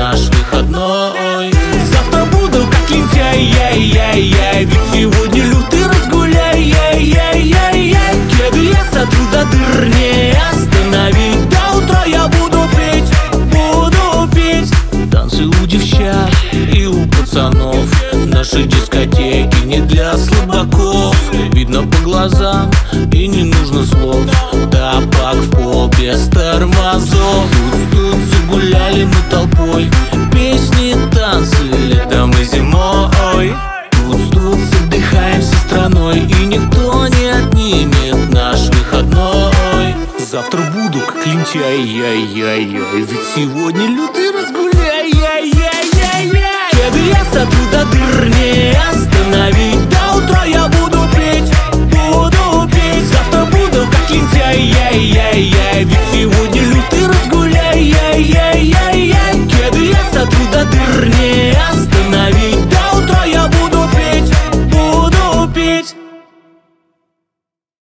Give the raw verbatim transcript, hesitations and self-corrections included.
наш выходной. Завтра буду как лентяй, яй-яй-яй, ведь сегодня лютый разгуляй, яй-яй-яй-яй. Кеды я сотру до дыр, не остановить. До утра я буду петь, буду петь. Танцы у девчат и у пацанов, наши дискотеки не для слабаков. Видно по глазам и не нужно слов. Тапок в пол без тормозов. Тут-тут загуляли мы толпой. Песни, танцы летом и зимой. Тут-тут отдыхаем всей страной, и никто не отнимет наш выходной. Завтра буду как лентяй, яй-яй-яй, ведь сегодня лютый разгуляй, яй-яй-яй-яй. Кеды я сотру до дыр, не остановить.